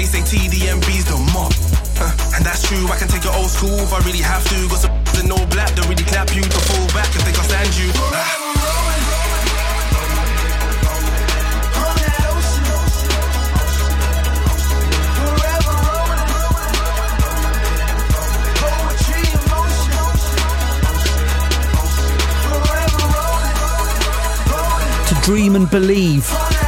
say TDMB's the mob. And that's true, I can take it old school if I really have to. Got some in all black, don't really clap you to fall back and think I'll stand you. To Dream and Believe.